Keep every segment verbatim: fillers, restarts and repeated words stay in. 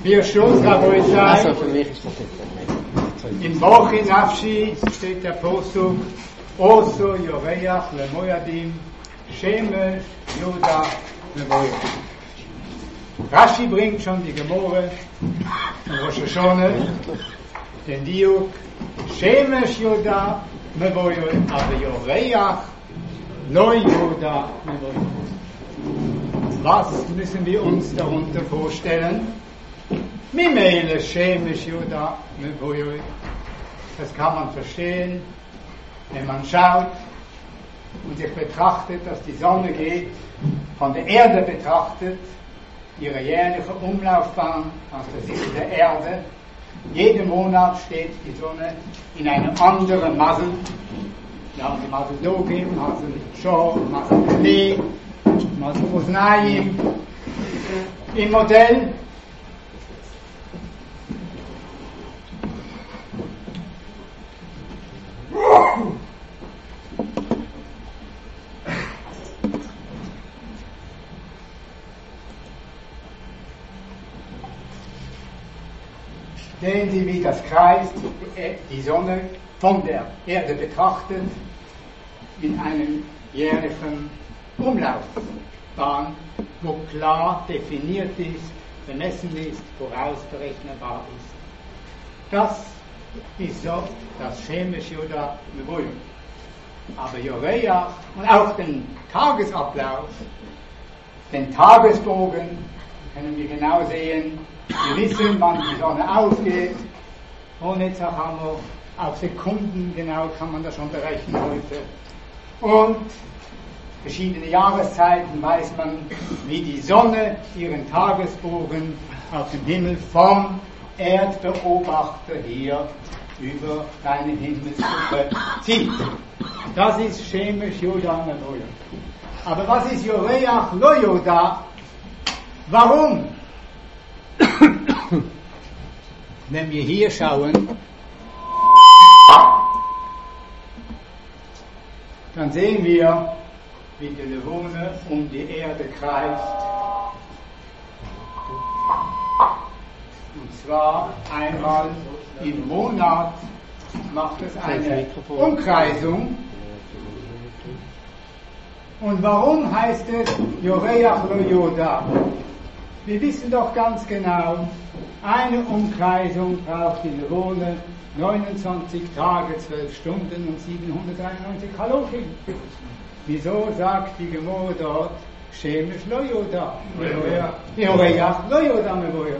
Wir Schluss, Rabbi Shai. Also für mich ist das nicht. Im Bochi Nafshi steht der Posuk Oso Yoreach Lemoyadim Shemesh Yuda Lemoyadim. Rashi bringt schon die Gemore von Rosh Hashanah, den Diuk Shemesh Yuda Lemoyadim, aber Yoreach Lo Yuda Lemoyadim. Was müssen wir uns darunter vorstellen? Mimele Shemesh Yuda Lemoyadim. Das kann man verstehen, wenn man schaut und sich betrachtet, dass die Sonne geht, von der Erde betrachtet, ihre jährliche Umlaufbahn aus der Sicht der Erde. Jeden Monat steht die Sonne in einem anderen Masel. Wir haben die Masel Dogim, Masel Shor, Masel Li, Masel Oznaim im Modell. Sehen Sie, wie das kreist, die Sonne von der Erde betrachtet, in einem jährlichen Umlaufbahn, wo klar definiert ist, bemessen ist, vorausberechnbar ist. Das ist so das Shemesh Yuda Lemoyadim. Aber Yoreach und auch den Tagesablauf, den Tagesbogen, können wir genau sehen. Wir wissen, wann die Sonne aufgeht. Ohne Zachamo, auf Sekunden genau kann man das schon berechnen heute. Und verschiedene Jahreszeiten weiß man, wie die Sonne ihren Tagesbogen auf dem Himmel vom Erdbeobachter hier über deine Himmelsgruppe zieht. Das ist Shemesh Yuda Lemoyadim. Aber was ist Yoreach Lo Yuda? Warum? Wenn wir hier schauen, dann sehen wir, wie die Levone um die Erde kreist. Und zwar einmal im Monat macht es eine Umkreisung. Und warum heißt es Yoreach Lo Yuda? Wir wissen doch ganz genau, eine Umkreisung braucht die Levone neunundzwanzig Tage, zwölf Stunden und siebenhundertdreiundneunzig Kalorien. Wieso sagt die Gemore dort Shemesh Lo Yuda? Yoreach Lo Yuda Lemoyadim.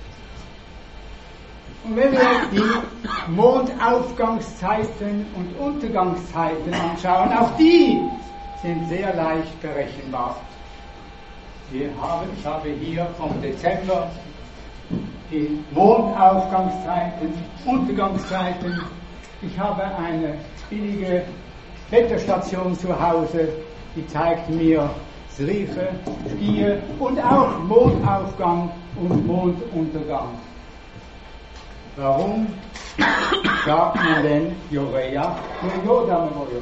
Und wenn wir die Mondaufgangszeiten und Untergangszeiten anschauen, auch die sind sehr leicht berechenbar. Wir haben, ich habe hier vom Dezember die Mondaufgangszeiten, Untergangszeiten. Ich habe eine billige Wetterstation zu Hause, die zeigt mir Sriche, Skier und auch Mondaufgang und Monduntergang. Warum sagt man denn Yoreach Lo Yuda Lemoyadim?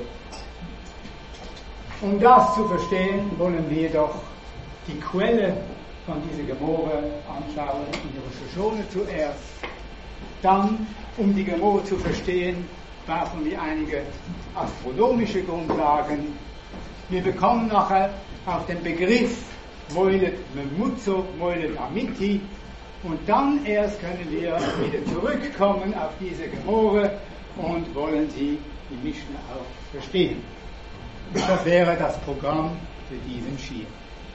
Um das zu verstehen, wollen wir doch die Quelle von dieser Gemore anschauen, in der Rosh Hashanah zuerst. Dann, um die Gemore zu verstehen, brauchen wir einige astronomische Grundlagen. Wir bekommen nachher auf den Begriff Moelet Memutzo, Moelet Amiti, und dann erst können wir wieder zurückkommen auf diese Gemore und wollen sie, die Mishnah, auch verstehen. Das wäre das Programm für diesen Schir.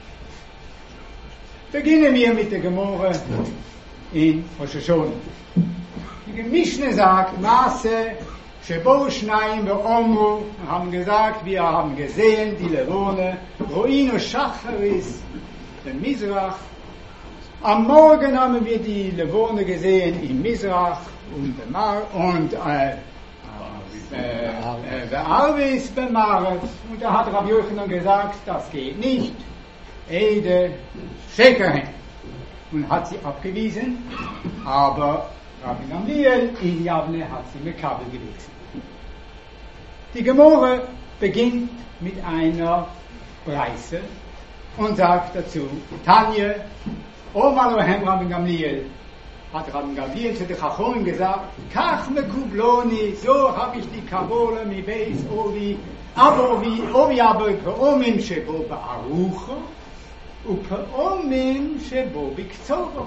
Beginnen wir mit der Gemore in Rosh Hashanah. Die Mishnah sagt, Maase, Shebo Shnaim Be'omru, haben gesagt, wir haben gesehen, die Levone, Roino Shacharis, der Mizrach. Am Morgen haben wir die Levone gesehen im Mizrach und Bemar und äh, der Arvis Bemaret. Und da hat Rabbi Yochanan gesagt, das geht nicht. Ede Shekerhen. Und hat sie abgewiesen, aber Rabbi Gamliel in Javne hat sie mit Kabel gelesen. Die Gemore beginnt mit einer Breise und sagt dazu, Tanje, Oma Lohem Rabbi Gamliel, hat Rabbi Gamliel zu den Chachomim gesagt, Kach me kubloni, so habe ich die Kabole mi beis ovi, aber ovi, ovi aber peomim shebo ba'arucho, u peomim shebo bikzoro.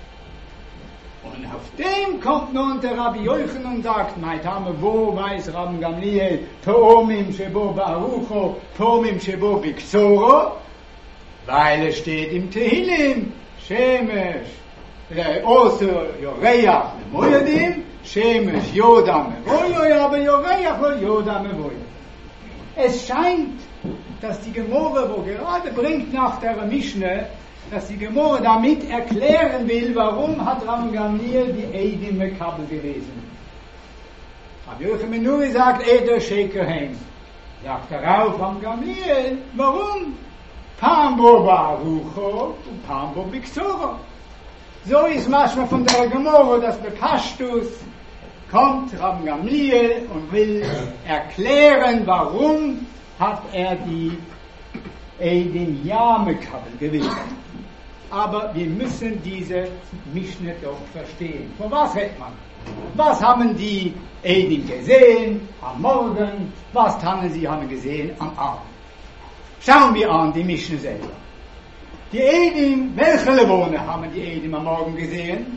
Und auf dem kommt nun der Rabbi Yochanan und sagt, mein Tame, wo weiß Rabbi Gamliel, peomim shebo ba'arucho, peomim shebo bikzoro, weil es steht im Tehillim, Shemesh, Oser Yoreach Memoyadim, Shemesh Yodam Mevoyo, aber Yoreach Yodam Mevoyo. Es scheint, dass die Gemore, wo gerade bringt nach der Mischne, dass die Gemore damit erklären will, warum hat Rabbi Gamliel die Eidim Mekabel gewesen. Rabbi Yochanan nur sagt, Eder Shekerheim. Sagt darauf Rabbi Gamliel, warum? Pambo Barucho und Pambo Bixoro. So ist manchmal von der Gemorre, dass der Pashtus kommt, Rabbi Gamliel, und will erklären, warum hat er die Eidim Yamekabel gewählt. Aber wir müssen diese Mischne doch verstehen. Von was redet man? Was haben die Eidim gesehen am Morgen? Was haben sie haben gesehen am Abend? Schauen wir an die Mischne selber. Die Eidim, welche Levone haben die Eidim am Morgen gesehen?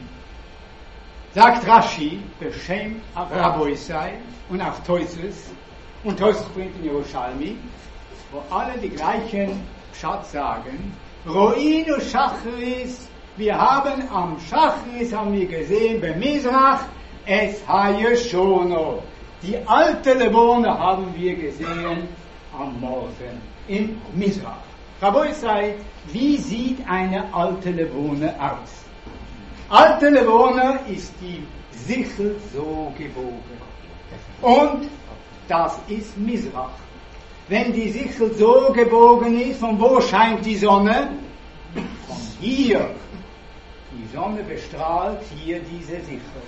Sagt Rashi, beschämt Raboisai und auch Toisus, und Toisus bringt in Yerushalmi, wo alle die gleichen Pshat sagen, Ro'inu Shachris, wir haben am Shachris, haben wir gesehen, bei Mizrach, es Hayeshono. Die alte Levone haben wir gesehen am Morgen in Mizrach. Raboisai, wie sieht eine alte Levone aus? Alte Levone ist die Sichel so gebogen. Und das ist Mizrach. Wenn die Sichel so gebogen ist, von wo scheint die Sonne? Von hier. Die Sonne bestrahlt hier diese Sichel.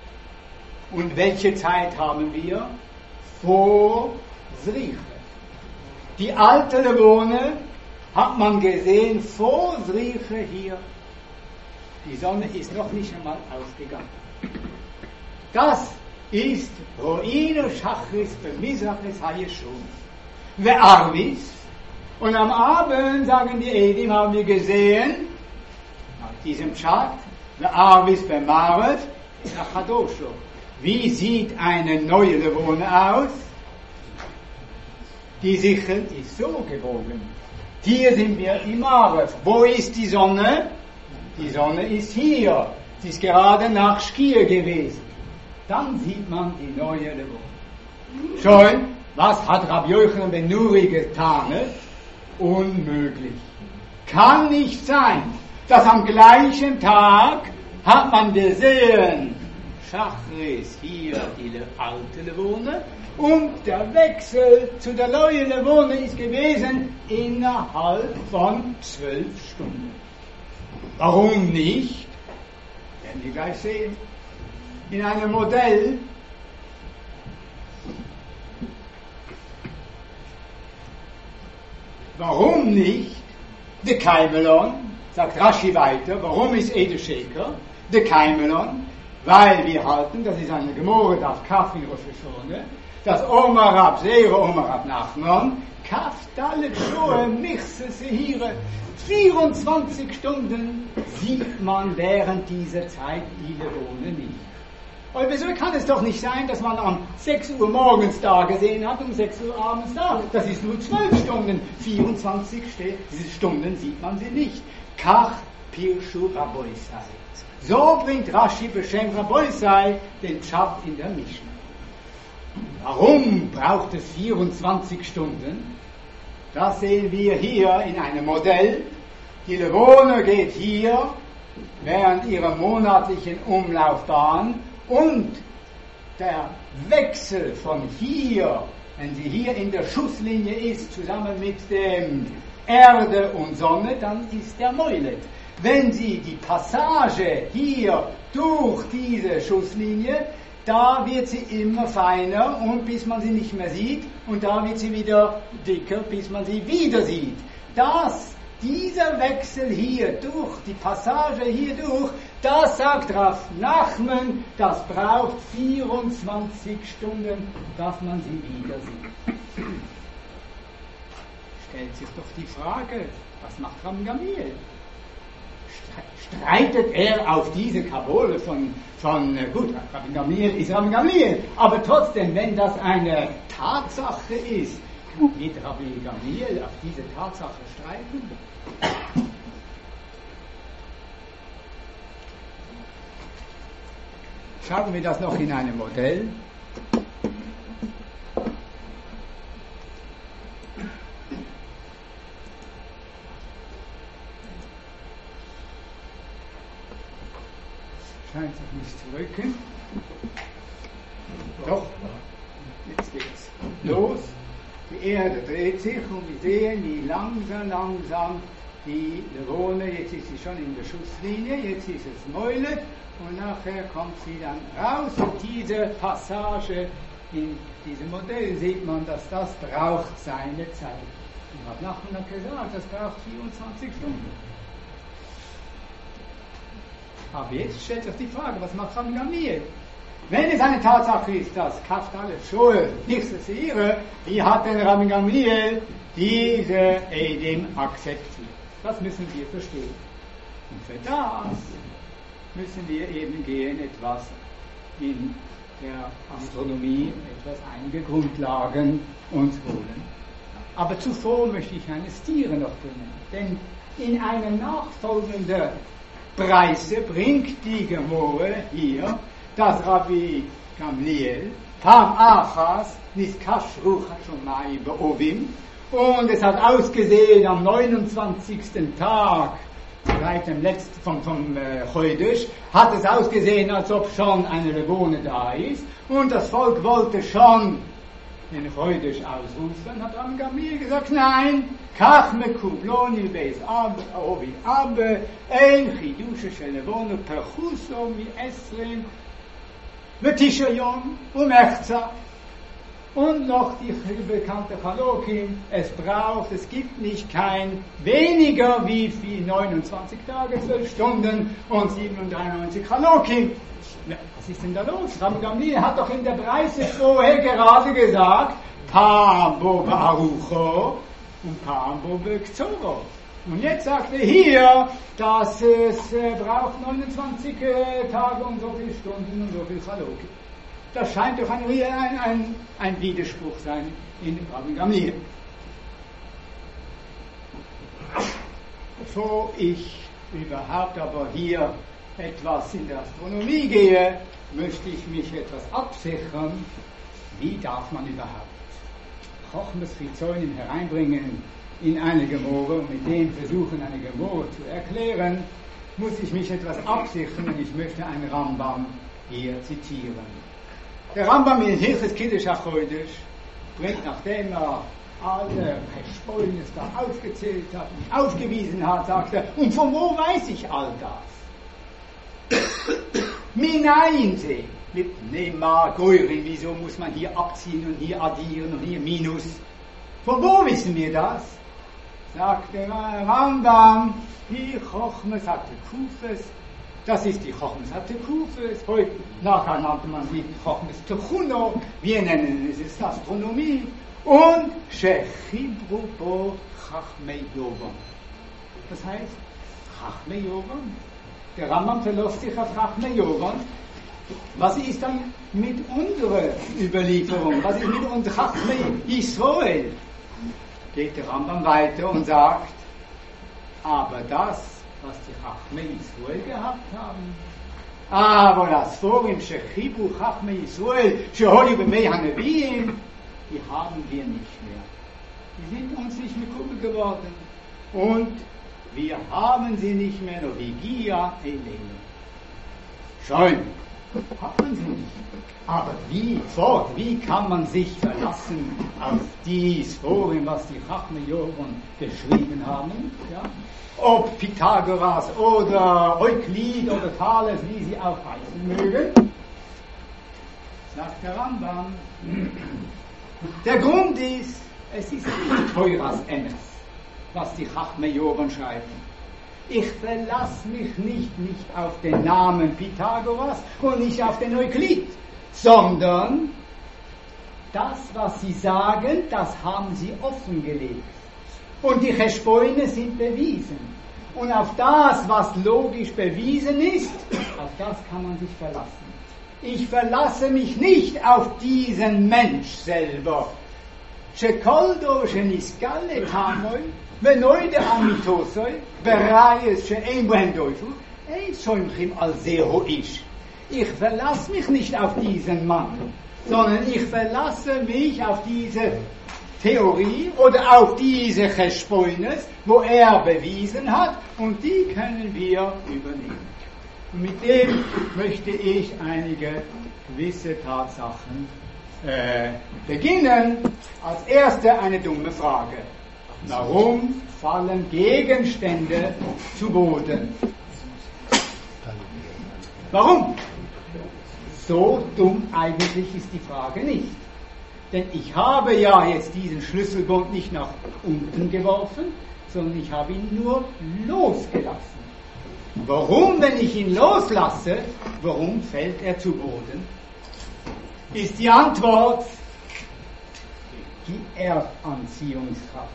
Und welche Zeit haben wir? Vor Zriche. Die alte Levone hat man gesehen vor Zriche hier. Die Sonne ist noch nicht einmal aufgegangen. Das ist Ro'inu Shachris b'Mizrach es Hayeshon. Ve'arvis. Und am Abend, sagen die Eidim, haben wir gesehen, nach diesem Pshat, Ve'arvis b'Maret Achadosho. Wie sieht eine neue Levone aus? Die Sichel ist so gebogen. Hier sind wir im Maret. Wo ist die Sonne? Die Sonne ist hier. Sie ist gerade nach Schkier gewesen. Dann sieht man die neue Levone. Schon, was hat Rabbi Yochanan ben Nuri getan? Unmöglich. Kann nicht sein, dass am gleichen Tag hat man gesehen, Schachris, hier die alte Levone, und der Wechsel zu der neuen Levone ist gewesen innerhalb von zwölf Stunden. Warum nicht? Werden wir gleich sehen. In einem Modell warum nicht de Kaimelon, sagt Rashi weiter, warum ist Ede Sheker de Kaimelon? Weil wir halten, das ist eine Gemore, das Kaf in Rosh Hashanah, das Omar Rab Seire, Omar Rab Nachman, Kaf Dalet Shoe Michse Sehire, vierundzwanzig Stunden sieht man während dieser Zeit die Levone nicht. Aber wieso kann es doch nicht sein, dass man am sechs Uhr morgens da gesehen hat und um sechs Uhr abends da? Das ist nur zwölf Stunden, vierundzwanzig Stunden sieht man sie nicht. Kach Pirshu Raboisai. So bringt Rashi Beshem Raboisai den Pshat in der Mishnah. Warum braucht es vierundzwanzig Stunden? Das sehen wir hier in einem Modell. Die Levone geht hier während ihrer monatlichen Umlaufbahn und der Wechsel von hier, wenn sie hier in der Schusslinie ist, zusammen mit dem Erde und Sonne, dann ist der Moilet. Wenn sie die Passage hier durch diese Schusslinie, da wird sie immer feiner und bis man sie nicht mehr sieht und da wird sie wieder dicker, bis man sie wieder sieht. Das dieser Wechsel hier durch, die Passage hier durch, das sagt Rav Nachman, das braucht vierundzwanzig Stunden, dass man sie wieder sieht. Stellt sich doch die Frage, was macht Rabban Gamliel? Streitet er auf diese Kabole von, von gut, Rabban Gamliel ist Rabban Gamliel, aber trotzdem, wenn das eine Tatsache ist, wird Rabban Gamliel auf diese Tatsache streiten? Schauen wir das noch in einem Modell. Scheint sich nicht zu rücken. Doch, jetzt geht's los. Die Erde dreht sich und wir sehen, wie langsam, langsam die Lerone, jetzt ist sie schon in der Schusslinie, jetzt ist es Mäule und nachher kommt sie dann raus. Und diese Passage in diesem Modell sieht man, dass das braucht seine Zeit. Und Rav Nachman hat gesagt, das braucht vierundzwanzig Stunden. Aber jetzt stellt sich die Frage, was macht Rabban Gamliel? Wenn es eine Tatsache ist, dass Kraft alles Schuld nichts ist ihre, wie hat denn Rabban Gamliel diese Edim akzeptiert? Das müssen wir verstehen. Und für das müssen wir eben gehen, etwas in der Astronomie, etwas einige Grundlagen uns holen. Aber zuvor möchte ich eine Stiere noch bringen. Denn in eine nachfolgende Preise bringt die Gemorre hier, dass Rabbi Gamliel Pam Achas Niskashruch Shomai Be'ovim, und es hat ausgesehen am neunundzwanzigsten Tag seit dem letzten vom, vom äh, Chodesh, hat es ausgesehen, als ob schon eine Lerone da ist, und das Volk wollte schon den Chodesh ausrufen, hat Rabban Gamliel gesagt, nein, Kach mekub lo nilbeis ab, ovi ab, ein chidushe shel Lerone perchuso mi esrim v'tisha yom u'mechza. Und noch die bekannte Chalokim, es braucht, es gibt nicht kein weniger wie, wie neunundzwanzig Tage, zwölf Stunden und siebenundneunzig Chalokim. Ja, was ist denn da los? Rabban Gamliel hat doch in der Preise vorher gerade gesagt, Pambo Barucho und Pambo Bekzoro. Und jetzt sagt er hier, dass es äh, braucht neunundzwanzig äh, Tage und so viele Stunden und so viel Chalokim. Das scheint doch ein, ein, ein, ein Widerspruch sein in Rabban Gamliel. Bevor ich überhaupt aber hier etwas in der Astronomie gehe, möchte ich mich etwas absichern. Wie darf man überhaupt Chochmes Chizonim hereinbringen in eine Gemorre und mit dem versuchen, eine Gemorre zu erklären, muss ich mich etwas absichern und ich möchte einen Rambam hier zitieren. Der Rambam in Hilches Kiddush HaChodesh bringt, nachdem er alle Verschollenes da aufgezählt hat und aufgewiesen hat, sagt er, und von wo weiß ich all das? Minainsee, mit Nema, Geurin, wieso muss man hier abziehen und hier addieren und hier Minus? Von wo wissen wir das? Sagt der Rambam, die Chochmes hatte Kufes, das ist die Chochmes Hatekufes, heute nachher nannte man sie Chochmes Techuno, wir nennen es Astronomie, und Shechibru bo Chachmei Yovam. Das heißt, Chachmei Yovam, der Rambam verlässt sich auf Chachmei Yovam. Was ist dann mit unserer Überlieferung? Was ist mit uns Chachmei Israel? Geht der Rambam weiter und sagt, aber das, was die Chachmei Israel gehabt haben. Aber das Forum Shechibu Chachmei Israel, Sheholi B'mei Hanebiyim, die haben wir nicht mehr. Die sind uns nicht mehr Kumpel geworden. Und wir haben sie nicht mehr, nur Vigia Elene. Schön, hat man sie nicht. Aber wie fort, wie kann man sich verlassen auf dies Forum, was die Chachmei Yovam geschrieben haben? Ja? Ob Pythagoras oder Euklid oder Thales, wie sie auch heißen mögen, sagt der Rambam. Der Grund ist, es ist nicht Teuras Emes. was die Chachmei Jovan schreiben. Ich verlasse mich nicht, nicht auf den Namen Pythagoras und nicht auf den Euklid, sondern das, was sie sagen, das haben sie offengelegt. Und die Cheshboine sind bewiesen. Und auf das, was logisch bewiesen ist, auf das kann man sich verlassen. Ich verlasse mich nicht auf diesen Mensch selber. Shekoldo shenisgal etamoy, venoide amitosoi, berayes she'ein bohem doiful, ein Schäumchim al seho ish. Ich verlasse mich nicht auf diesen Mann, sondern ich verlasse mich auf diese Theorie oder auf diese Cheshboines, wo er bewiesen hat, und die können wir übernehmen. Und mit dem möchte ich einige gewisse Tatsachen äh, beginnen. Als erste eine dumme Frage. Warum fallen Gegenstände zu Boden? Warum? So dumm eigentlich ist die Frage nicht. Denn ich habe ja jetzt diesen Schlüsselbund nicht nach unten geworfen, sondern ich habe ihn nur losgelassen. Warum, wenn ich ihn loslasse, warum fällt er zu Boden? Ist die Antwort die Erdanziehungskraft.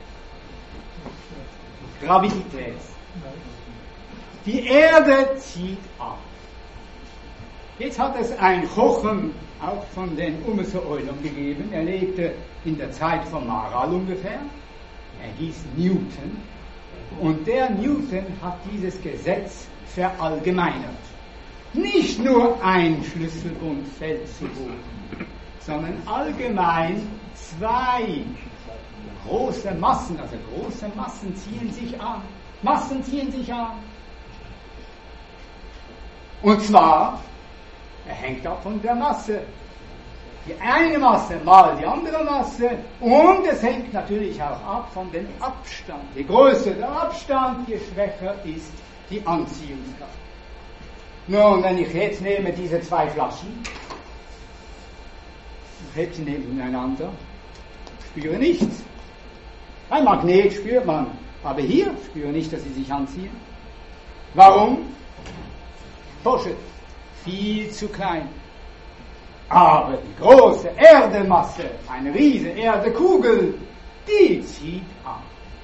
Gravität. Die Erde zieht ab. Jetzt hat es ein Chochem auch von den Umese Eulam gegeben. Er lebte in der Zeit von Maral ungefähr. Er hieß Newton. Und der Newton hat dieses Gesetz verallgemeinert. Nicht nur ein Schlüsselbund fällt zu Boden, sondern allgemein zwei große Massen, also große Massen ziehen sich an. Massen ziehen sich an. Und zwar, er hängt ab von der Masse. Die eine Masse mal die andere Masse, und es hängt natürlich auch ab von dem Abstand. Je größer der Abstand, je schwächer ist die Anziehungskraft. Nun, wenn ich jetzt nehme diese zwei Flaschen, ich hebe sie nebeneinander, spüre nichts. Ein Magnet spürt man, aber hier spüre nicht, dass sie sich anziehen. Warum? Poschet, viel zu klein. Aber die große Erdemasse, eine riesige Erdekugel, die zieht an.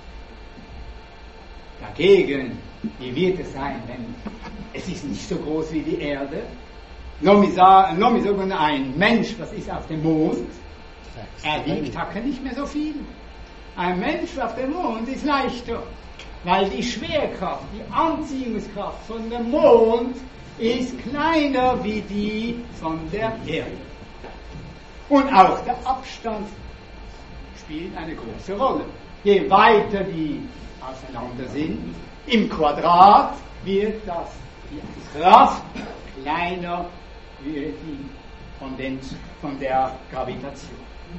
Dagegen, wie wird es sein, wenn es ist nicht so groß wie die Erde? Noch mal sagen, ein Mensch, was ist auf dem Mond, er wiegt hacke nicht mehr so viel. Ein Mensch auf dem Mond ist leichter, weil die Schwerkraft, die Anziehungskraft von dem Mond ist kleiner wie die von der Erde. Und auch der Abstand spielt eine große Rolle. Je weiter die auseinander sind, im Quadrat wird das, die Kraft kleiner wie die von, den, von der Gravitation.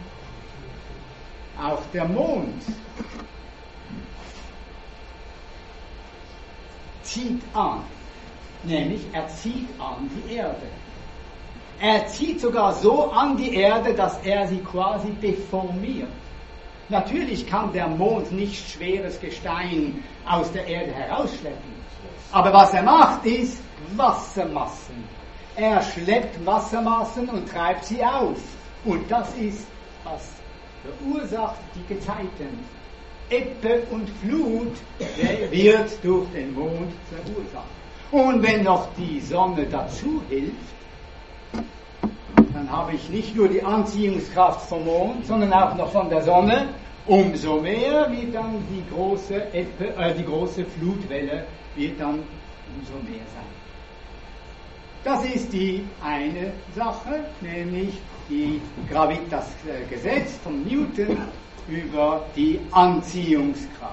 Auch der Mond zieht an. Nämlich, er zieht an die Erde. Er zieht sogar so an die Erde, dass er sie quasi deformiert. Natürlich kann der Mond nicht schweres Gestein aus der Erde herausschleppen. Aber was er macht, ist Wassermassen. Er schleppt Wassermassen und treibt sie auf. Und das ist, was verursacht die Gezeiten. Ebbe und Flut wird durch den Mond verursacht. Und wenn noch die Sonne dazu hilft, dann habe ich nicht nur die Anziehungskraft vom Mond, sondern auch noch von der Sonne. Umso mehr wird dann die große, Ebbe, äh, die große Flutwelle wird dann umso mehr sein. Das ist die eine Sache, nämlich die Gravit, das äh, Gesetz von Newton über die Anziehungskraft.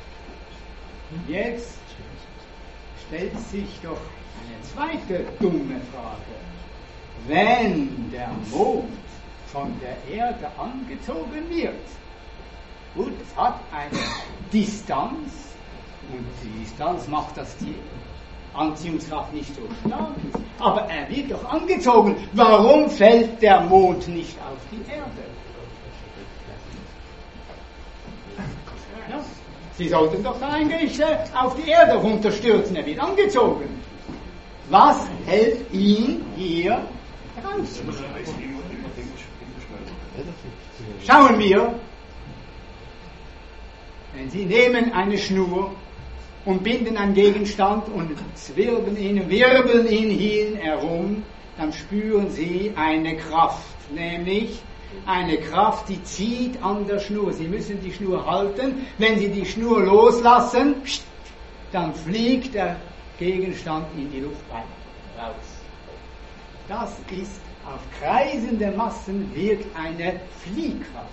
Jetzt stellt sich doch eine zweite dumme Frage. Wenn der Mond von der Erde angezogen wird, gut, es hat eine Distanz, und die Distanz macht, dass die Anziehungskraft nicht so stark ist, aber er wird doch angezogen. Warum fällt der Mond nicht auf die Erde? Ja, Sie sollten doch eigentlich äh, auf die Erde runterstürzen, er wird angezogen. Was hält ihn hier raus? Schauen wir, wenn Sie nehmen eine Schnur und binden einen Gegenstand und zwirbeln ihn, wirbeln ihn hin herum, dann spüren Sie eine Kraft, nämlich eine Kraft, die zieht an der Schnur. Sie müssen die Schnur halten. Wenn Sie die Schnur loslassen, dann fliegt der Gegenstand in die Luft rein, raus. Das ist, auf kreisende Massen wirkt eine Fliehkraft.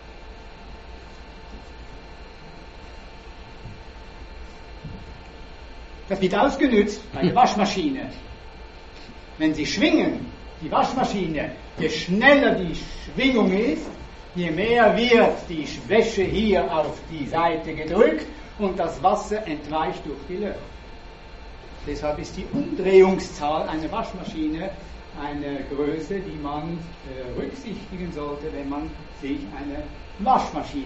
Das wird ausgenutzt bei der Waschmaschine. Wenn Sie schwingen, die Waschmaschine, je schneller die Schwingung ist, je mehr wird die Wäsche hier auf die Seite gedrückt und das Wasser entweicht durch die Löcher. Deshalb ist die Umdrehungszahl einer Waschmaschine eine Größe, die man äh, berücksichtigen sollte, wenn man sich eine Waschmaschine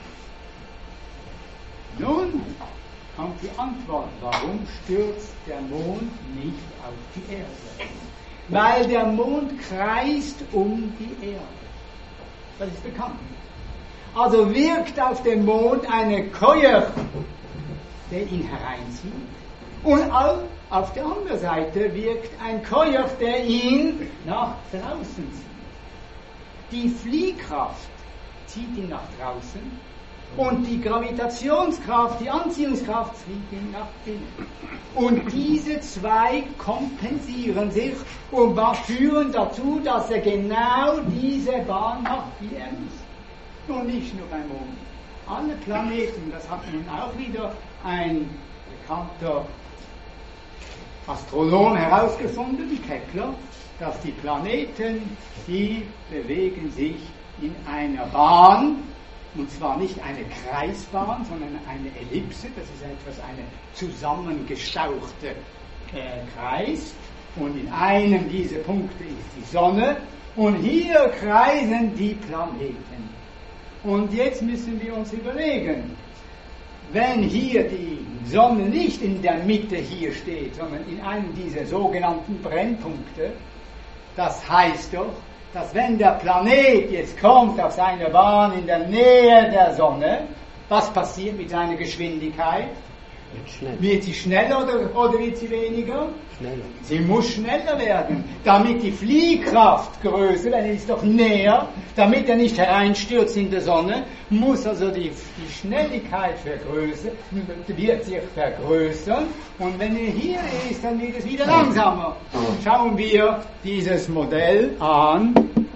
kauft. Nun kommt die Antwort, warum stürzt der Mond nicht auf die Erde? Weil der Mond kreist um die Erde. Das ist bekannt. Also wirkt auf dem Mond eine Keuer, der ihn hereinzieht. Und auf der anderen Seite wirkt ein Keuer, der ihn nach draußen zieht. Die Fliehkraft zieht ihn nach draußen und die Gravitationskraft, die Anziehungskraft zieht ihn nach innen. Und diese zwei kompensieren sich und führen dazu, dass er genau diese Bahn macht, wie er ist. Und nicht nur beim Mond. Alle Planeten, das hat nun auch wieder ein bekannter Astronom herausgefunden, Kepler, dass die Planeten, die bewegen sich in einer Bahn, und zwar nicht eine Kreisbahn, sondern eine Ellipse, das ist etwas, eine zusammengestauchte äh, Kreis, und in einem dieser Punkte ist die Sonne, und hier kreisen die Planeten. Und jetzt müssen wir uns überlegen, wenn hier die Sonne nicht in der Mitte hier steht, sondern in einem dieser sogenannten Brennpunkte, das heißt doch, dass wenn der Planet jetzt kommt auf seine Bahn in der Nähe der Sonne, was passiert mit seiner Geschwindigkeit? Wird, wird sie schneller oder, oder wird sie weniger? Schneller. Sie muss schneller werden, damit die Fliehkraft größer, denn er ist doch näher, damit er nicht hereinstürzt in der Sonne, muss also die, die Schnelligkeit vergrößern, wird sich vergrößern, und wenn er hier ist, dann wird es wieder langsamer. Schauen wir dieses Modell an.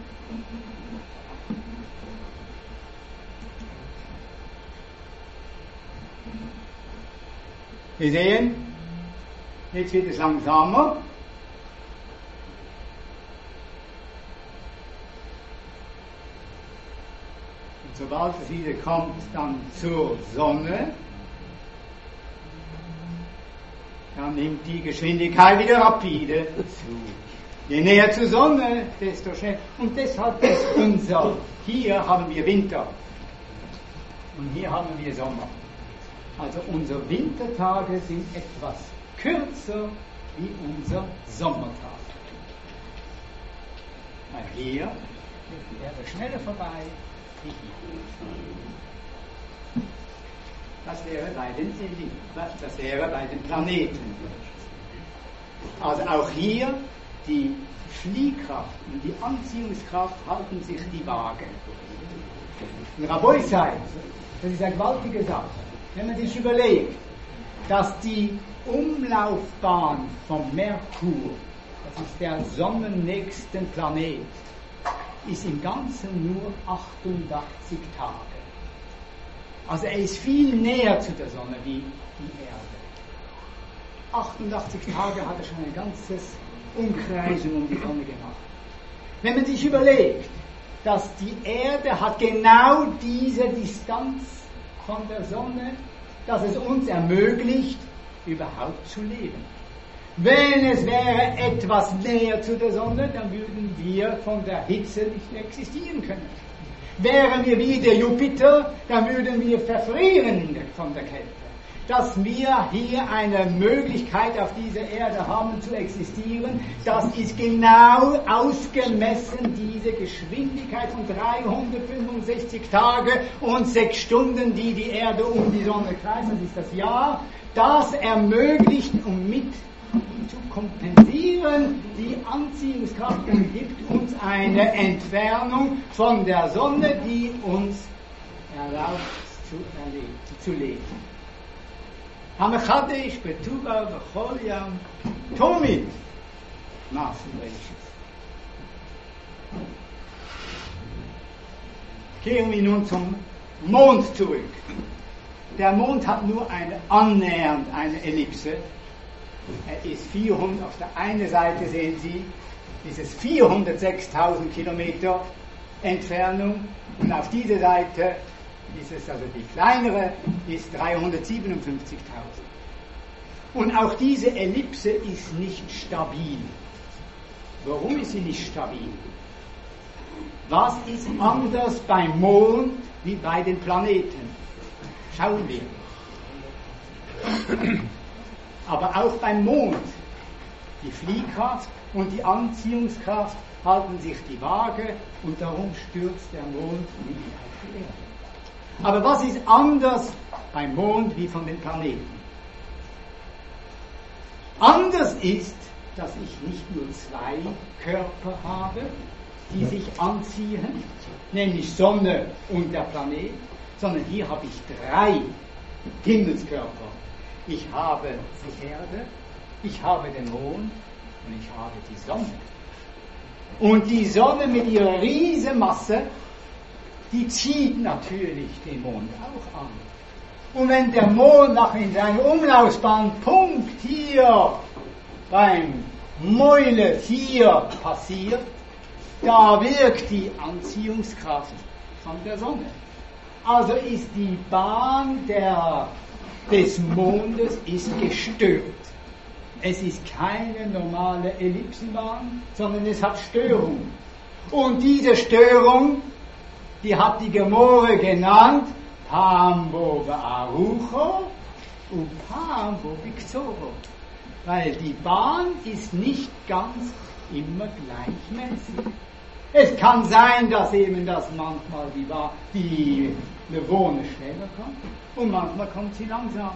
Wir sehen, jetzt wird es langsamer. Und sobald es wieder kommt, dann zur Sonne, dann nimmt die Geschwindigkeit wieder rapide zu. Je näher zur Sonne, desto schneller. Und deshalb ist unser, hier haben wir Winter und hier haben wir Sommer. Also unsere Wintertage sind etwas kürzer wie unser Sommertag. Weil hier geht die Erde schneller vorbei wie hier. Das wäre bei den Eliten, das wäre bei den Planeten. Also auch hier die Fliehkraft und die Anziehungskraft halten sich die Waage. In Raboisei, das ist eine gewaltige Sache. Wenn man sich überlegt, dass die Umlaufbahn vom Merkur, das ist der sonnennächsten Planet, ist im Ganzen nur achtundachtzig Tage. Also er ist viel näher zu der Sonne wie die Erde. achtundachtzig Tage hat er schon ein ganzes Umkreisen um die Sonne gemacht. Wenn man sich überlegt, dass die Erde hat genau diese Distanz von der Sonne, dass es uns ermöglicht, überhaupt zu leben. Wenn es wäre etwas näher zu der Sonne, dann würden wir von der Hitze nicht existieren können. Wären wir wie der Jupiter, dann würden wir verfrieren von der Kälte. Dass wir hier eine Möglichkeit auf dieser Erde haben zu existieren, das ist genau ausgemessen diese Geschwindigkeit von dreihundertfünfundsechzig Tage und sechs Stunden, die die Erde um die Sonne kreist, das ist das Jahr. Das ermöglicht, um mit zu kompensieren, die Anziehungskraft und gibt uns eine Entfernung von der Sonne, die uns erlaubt zu, erleben, zu leben. המחדש בטובה וכל ים תמיד מעשה בראשית. Kehren wir nun zum Mond zurück. Der Mond hat nur eine annähernd eine Ellipse. Er ist vierhundert, auf der einen Seite sehen Sie, ist es vierhundertsechstausend Kilometer Entfernung und auf dieser Seite ist es, also die kleinere, ist dreihundertsiebenundfünfzigtausend. Und auch diese Ellipse ist nicht stabil. Warum ist sie nicht stabil? Was ist anders beim Mond wie bei den Planeten? Schauen wir. Aber auch beim Mond, die Fliehkraft und die Anziehungskraft halten sich die Waage und darum stürzt der Mond nicht auf die Erde. Aber was ist anders beim Mond wie von den Planeten? Anders ist, dass ich nicht nur zwei Körper habe, die sich anziehen, nämlich Sonne und der Planet, sondern hier habe ich drei Himmelskörper. Ich habe die Erde, ich habe den Mond und ich habe die Sonne. Und die Sonne mit ihrer riesen Masse, die zieht natürlich den Mond auch an. Und wenn der Mond nach in seiner Umlaufbahn Punkt hier beim Mäule hier passiert, da wirkt die Anziehungskraft von der Sonne. Also ist die Bahn der, des Mondes ist gestört. Es ist keine normale Ellipsenbahn, sondern es hat Störung. Und diese Störung, die hat die Gemore genannt Pambo Ba'arucho und Pambo Bikzoro. Weil die Bahn ist nicht ganz immer gleichmäßig. Es kann sein, dass eben das manchmal die, die Levone schneller kommt und manchmal kommt sie langsamer.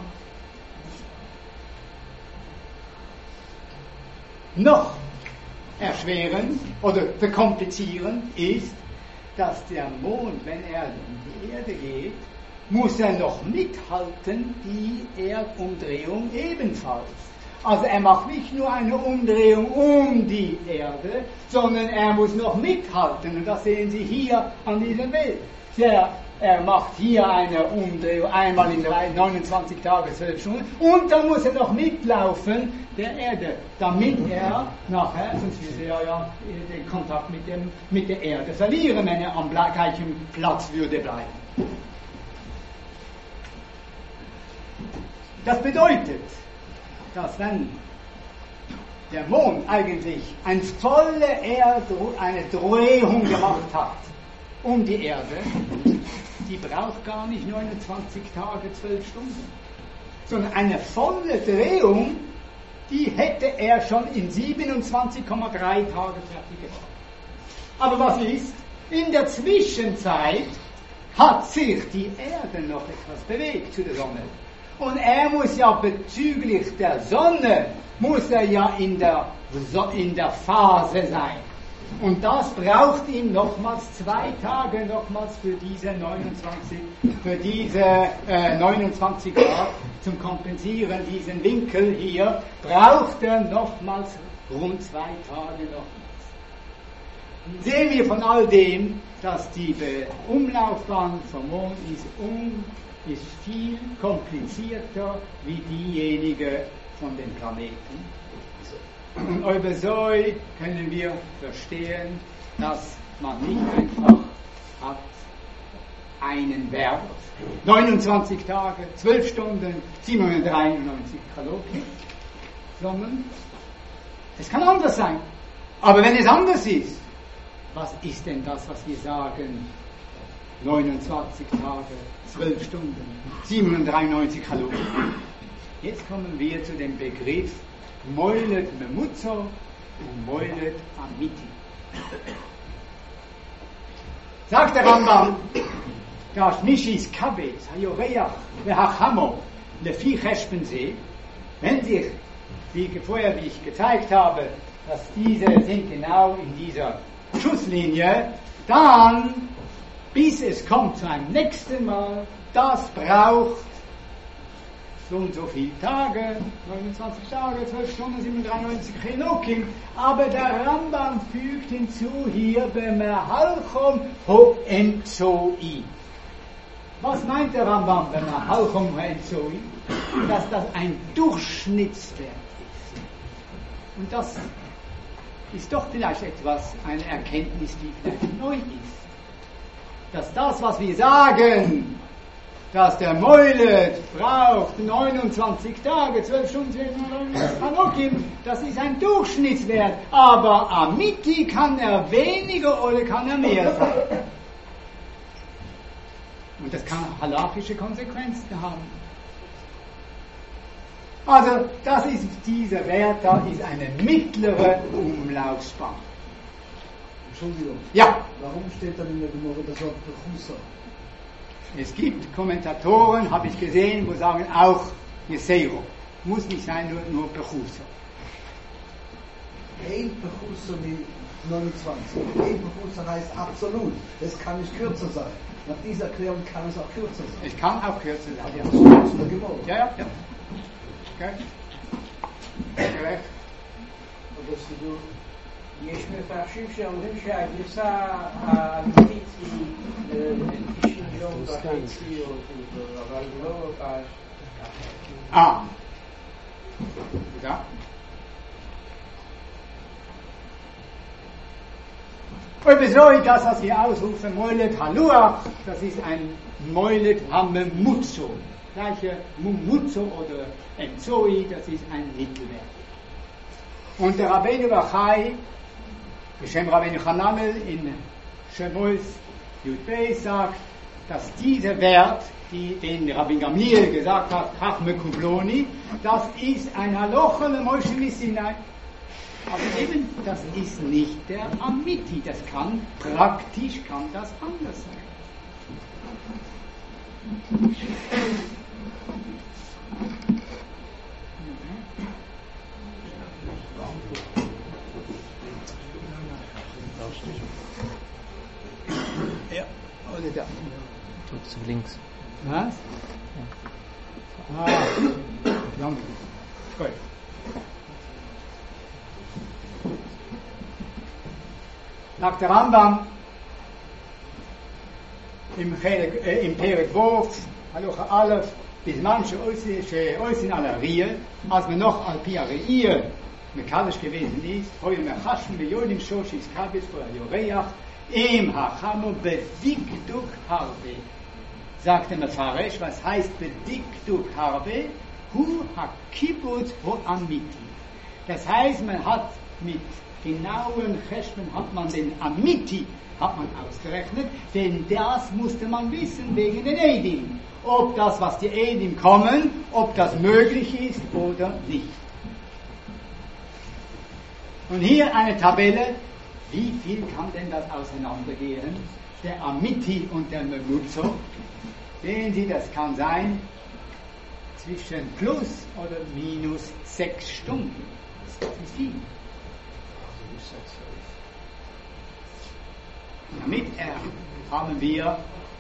Noch erschwerend oder verkomplizierend ist, dass der Mond, wenn er um die Erde geht, muss er noch mithalten, die Erdumdrehung ebenfalls. Also er macht nicht nur eine Umdrehung um die Erde, sondern er muss noch mithalten. Und das sehen Sie hier an diesem Bild. Der, er macht hier eine Umdrehung einmal in neunundzwanzig Tagen, zwölf Stunden und dann muss er noch mitlaufen der Erde, damit er nachher, sonst würde er ja den Kontakt mit, dem, mit der Erde verlieren, wenn er am gleichen Platz würde bleiben. Das bedeutet, dass wenn der Mond eigentlich eine volle Erde, eine Drehung gemacht hat um die Erde, die braucht gar nicht neunundzwanzig Tage, zwölf Stunden, sondern eine volle Drehung, die hätte er schon in siebenundzwanzig Komma drei Tage fertig gemacht. Aber was ist? In der Zwischenzeit hat sich die Erde noch etwas bewegt zu der Sonne. Und er muss ja bezüglich der Sonne, muss er ja in der, in der Phase sein. Und das braucht ihm nochmals zwei Tage, nochmals für diese neunundzwanzig, für diese äh, neunundzwanzig Grad zum Kompensieren, diesen Winkel hier, braucht er nochmals rund zwei Tage nochmals. Sehen wir von all dem, dass die Umlaufbahn vom Mond ist, um, ist viel komplizierter wie diejenige von den Planeten. Und über so können wir verstehen, dass man nicht einfach hat einen Wert, neunundzwanzig Tage, zwölf Stunden, siebenhundertdreiundneunzig Kalorien, sondern es kann anders sein. Aber wenn es anders ist, was ist denn das, was wir sagen, neunundzwanzig Tage, zwölf Stunden, siebenhundertdreiundneunzig Kalorien. Jetzt kommen wir zu dem Begriff Moilet Memuzzo und Moilet Amiti. Sagt der Rambam, das Mishis Kabez, Hayoreach, Vehachamo, Lefi Cheshben See, wenn sich, wie vorher, wie ich gezeigt habe, dass diese sind genau in dieser Schusslinie, dann, bis es kommt zu einem nächsten Mal, das braucht so und so viele Tage, neunundzwanzig Tage, zwölf Stunden, siebenhundertdreiundneunzig Chenokim, aber der Rambam fügt hinzu hier, Bemerhalchom ho Enzoi. Was meint der Rambam, Bemerhalchom ho Enzoi? Dass das ein Durchschnittswert ist. Und das ist doch vielleicht etwas, eine Erkenntnis, die vielleicht neu ist. Dass das, was wir sagen, dass der Moilet braucht neunundzwanzig Tage, zwölf Stunden, Hanokim, das ist ein Durchschnittswert, aber Amiti kann er weniger oder kann er mehr sein. Und das kann halakhische Konsequenzen haben. Also, das ist dieser Wert, da ist eine mittlere Umlaufspanne. Entschuldigung. Ja. Warum steht dann in der Gemara das Wort Bechusa? Es gibt Kommentatoren, habe ich gesehen, wo sagen auch Yesero. Muss nicht sein, nur, nur Bechusa. Ein Bechusa wie neunundzwanzig. Ein Bechusa heißt absolut. Das kann nicht kürzer sein. Nach dieser Erklärung kann es auch kürzer sein. Es kann auch kürzer sein, ja. Das steht in der Gemara. Ja, ja, ja. Okay. Gerecht. יש מפרשים שאומרים שהגרסה האמיתית היא תשעים יום וחצי, אבל לא... Ah. Ja. Und wieso ich das, was wir ausrufen, Moilet Haluach, das ist ein Moilet Hamemutzo. Gleiche Mumutzo oder Enzoi, das ist ein Mittelwert. Und der Rabbeinu Bachai, Beshem Rabbeinu Hananel in Shemois Yudbei sagt, dass dieser Wert, die, den Rabbi Gamliel gesagt hat, Chachme Kubloni, das ist ein Halocha le Moshe Missinai. Aber eben, das ist nicht der Amiti, das kann, praktisch kann das anders sein. Ja, oder da. Drückst du links. Was? Ah, lang. Gut. Nach der Rambam im Perek Wurf, Halacha Aleph, bis manche Oisin ala Riel, als man noch al Pi Reir mekalisch gewesen ist, hoi mechashim bejodim shoshis kabis vor Yoreach, im Hachamo bedikduk harbe. Sagt der Mefarish, was heißt bedikduk harbe? Hu hakibut ho amiti. Das heißt, man hat mit genauen Cheshben hat man den Amiti hat man ausgerechnet, denn das musste man wissen wegen den Edim. Ob das, was die Edim kommen, ob das möglich ist oder nicht. Und hier eine Tabelle, wie viel kann denn das auseinandergehen? Der Amiti und der Memuzzo. Sehen Sie, das kann sein zwischen plus oder minus sechs Stunden. Das ist viel. Damit haben wir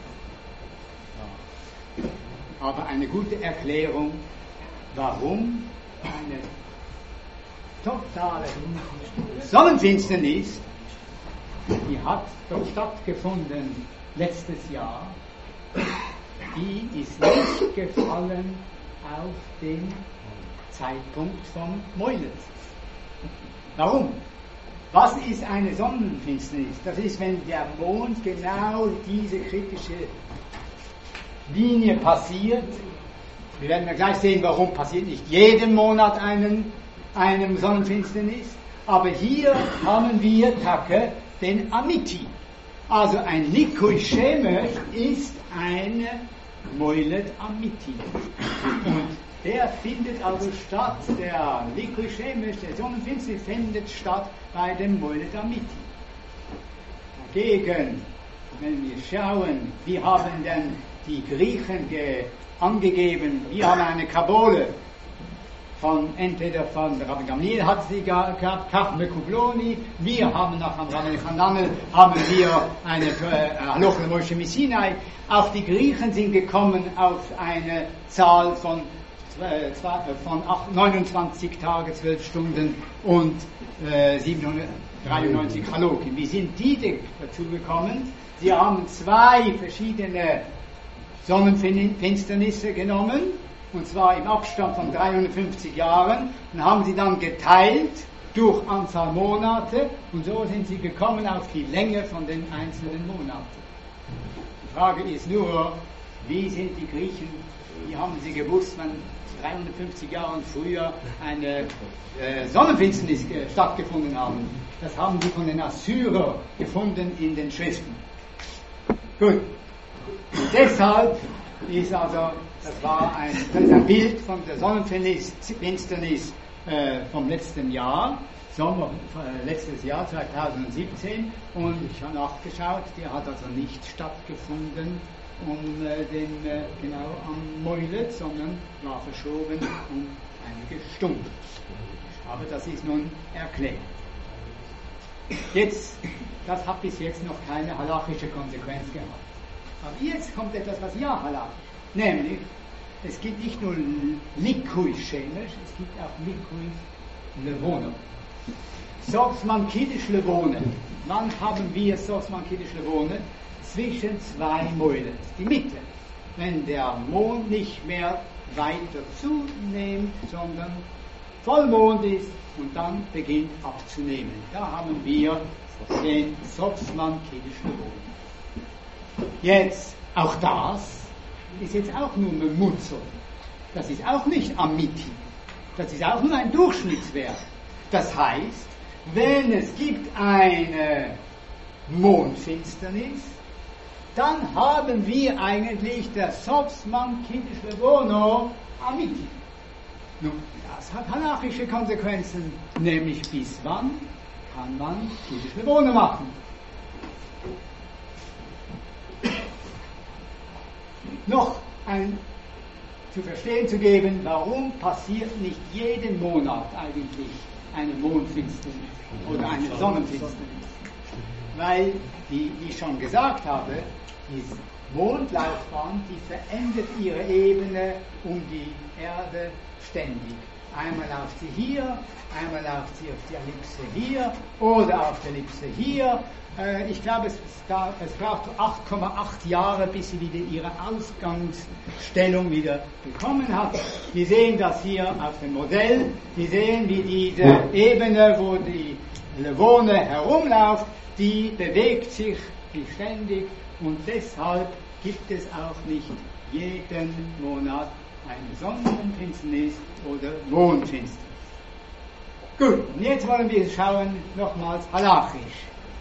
aber eine gute Erklärung, warum eine totale Sonnenfinsternis, die hat doch stattgefunden letztes Jahr, die ist nicht gefallen auf den Zeitpunkt vom Moilet. Warum? Was ist eine Sonnenfinsternis? Das ist, wenn der Mond genau diese kritische Linie passiert. Wir werden ja gleich sehen, warum passiert nicht jeden Monat einen, einem Sonnenfinsternis. Aber hier haben wir Tacke den Amiti. Also ein Likui Shemesh ist ein Moiled Amiti. Und der findet also statt, der Likui Shemesh, der Sonnenfinsternis, findet statt bei dem Moiled Amiti. Dagegen, wenn wir schauen, wie haben denn die Griechen ge- angegeben, wir haben eine Kabole von, entweder von Rabbi Gamliel hat sie gehabt, Kachme Kubloni, wir haben nach Rabbi Hananel, haben wir eine Haloch äh, Moshe Missinai. Auch die Griechen sind gekommen auf eine Zahl von, äh, von neunundzwanzig Tage, zwölf Stunden und äh, siebenhundertdreiundneunzig Halokim. Wie sind die dazu gekommen? Sie haben zwei verschiedene Sonnenfinsternisse genommen, und zwar im Abstand von dreihundertfünfzig Jahren, und haben sie dann geteilt durch Anzahl Monate, und so sind sie gekommen auf die Länge von den einzelnen Monaten. Die Frage ist nur, wie sind die Griechen, wie haben sie gewusst, wenn dreihundertfünfzig Jahre früher eine äh, Sonnenfinsternis äh, stattgefunden haben? Das haben sie von den Assyrern gefunden in den Schriften. Gut. Und deshalb ist also, das war ein, das ist ein Bild von der Sonnenfinsternis äh, vom letzten Jahr, Sommer, äh, letztes Jahr zweitausendsiebzehn, und ich habe nachgeschaut, der hat also nicht stattgefunden um äh, den, äh, genau am Moiled, sondern war verschoben um einige Stunden. Aber das ist nun erklärt. Jetzt, das hat bis jetzt noch keine halachische Konsequenz gehabt. Aber jetzt kommt etwas, was ja halachisch, nämlich, es gibt nicht nur Likui Shemesh, es gibt auch Likui Levono. Sorsman Kiddush Levone. Wann haben wir Sorsman Kiddush Levone? Zwischen zwei Moiled, die Mitte. Wenn der Mond nicht mehr weiter zunimmt, sondern Vollmond ist und dann beginnt abzunehmen. Da haben wir den Sorsman Kiddush Levone. Jetzt, auch das ist jetzt auch nur Memutzo. Das ist auch nicht Amiti. Das ist auch nur ein Durchschnittswert. Das heißt, wenn es gibt eine Mondfinsternis, dann haben wir eigentlich der Sorsman Kiddush Levono Amiti. Nun, das hat halachische Konsequenzen, nämlich bis wann kann man Kiddush Levono machen? Noch ein zu verstehen zu geben, warum passiert nicht jeden Monat eigentlich eine Mondfinsternis oder eine Sonnenfinsternis. Weil, wie ich schon gesagt habe, die Mondlaufbahn, die verändert ihre Ebene um die Erde ständig. Einmal läuft sie hier, einmal läuft sie auf der Ellipse hier oder auf der Ellipse hier. Äh, ich glaube, es, es braucht acht Komma acht Jahre, bis sie wieder ihre Ausgangsstellung wieder bekommen hat. Wir sehen das hier auf dem Modell. Wir sehen, wie diese Ebene, wo die Levone herumläuft, die bewegt sich beständig, und deshalb gibt es auch nicht jeden Monat eine Sonnenfinsternis oder Mondfinsternis. Gut, und jetzt wollen wir schauen, nochmals halachisch.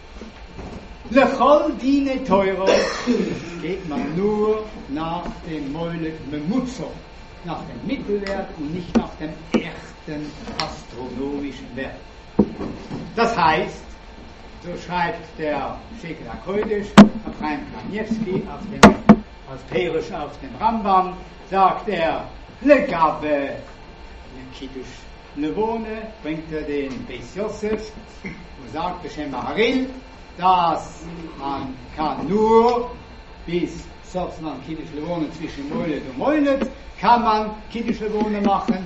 Lechol dine teuro geht man nur nach dem Moiled Memutzo, nach dem Mittelwert und nicht nach dem echten astronomischen Wert. Das heißt, so schreibt der Shekel HaKodesh, Ephraim Kaniewski, auf dem, als Perisch auf dem Rambam, sagt er, Legabe, Kiddush Levone, bringt er den Beis Yosef und sagt, Beshem Maharil, dass man kann nur bis Sorsman Kiddush Levone zwischen Moiled und Moiled, kann man Kiddush Levone machen,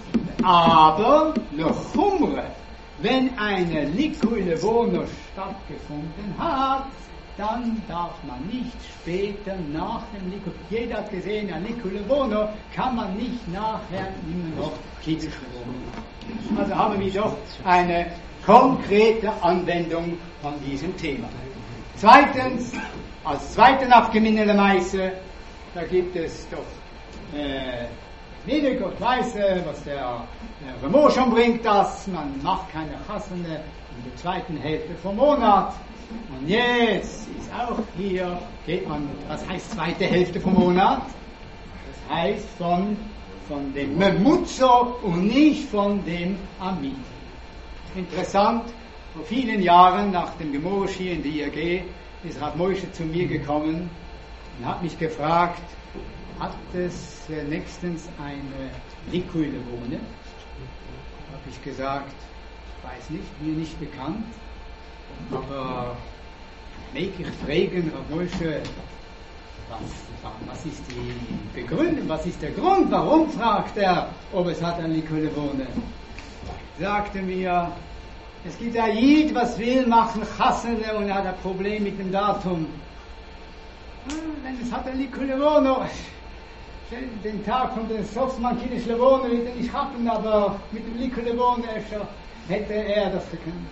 aber Lechumre, wenn eine Likui Levono stattgefunden hat, dann darf man nicht später nach dem Likui, jeder hat gesehen, ein Likui Levono kann man nicht nachher immer noch Kiddush Levone machen. Also haben wir doch eine konkrete Anwendung von diesem Thema. Zweitens, als zweiten Abgeminene Meise, da gibt es doch äh, Wenig, Gott weiß, was der Remo schon bringt, dass man macht keine Chassene in der zweiten Hälfte vom Monat. Und jetzt ist auch hier, geht man, was heißt zweite Hälfte vom Monat? Das heißt von, von dem Memuzzo und nicht von dem Amit. Interessant, vor vielen Jahren nach dem Gemorsch hier in der I A G ist Rav Moshe zu mir gekommen und hat mich gefragt, hat es äh, nächstens eine Likui-Levone? Habe ich gesagt, weiß nicht, mir nicht bekannt, aber mag ich fragen, Rav Moshe, was, was ist die Begründung, was ist der Grund, warum fragt er, ob es hat eine Likui-Levone? Sagte mir, es gibt ja jed, was will machen, Chassene, und er hat ein Problem mit dem Datum. Wenn es hat eine Likui-Levone, den Tag von der Sofman Kiddush Levone wird er nicht haben, aber mit dem Likui Levone hätte er das können.